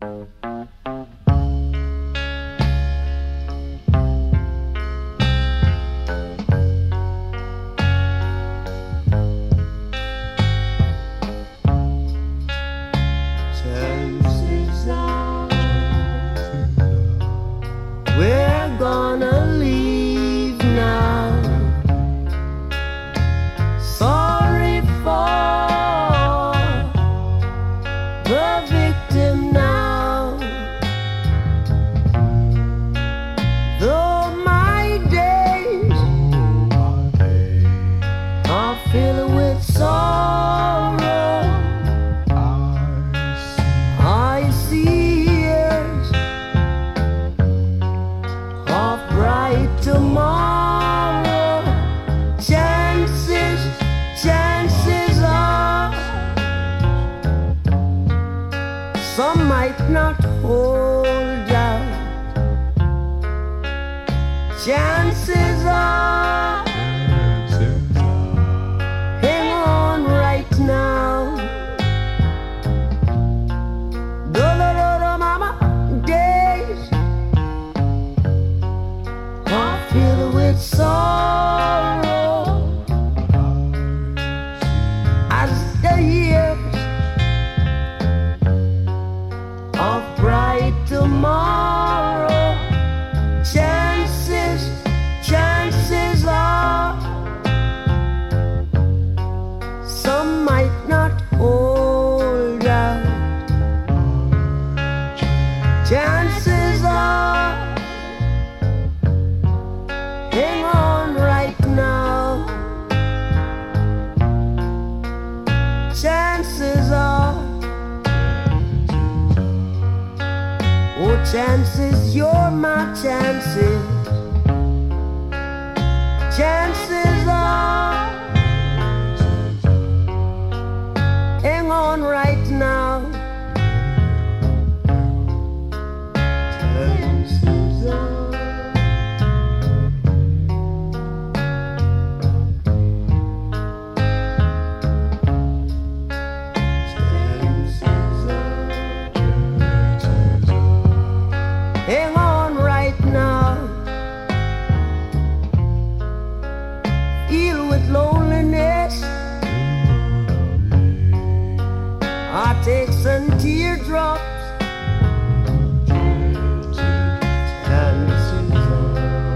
Chances are we're gonna leave now. Sorry for the victim now. Though my days are filled with sorrow, I see years of bright tomorrow. Chances are some might not hold out. Chances are hang on right now. Mama, days are filled with sorrow as the years of bright tomorrow. Chances are some might not hold out. Chances are hang on right now. Chances are, oh chances, you're my chances. Chances are hang on right now. Chances are hang on right now. Filled with loneliness, heartaches and teardrops. Chances are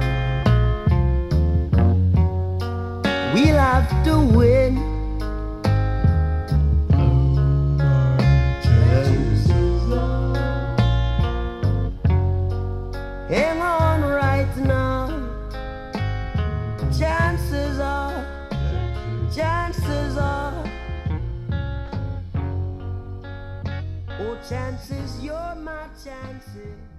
we'll have to win. Chances are hang on right now. Chances are, oh chances, you're my chances.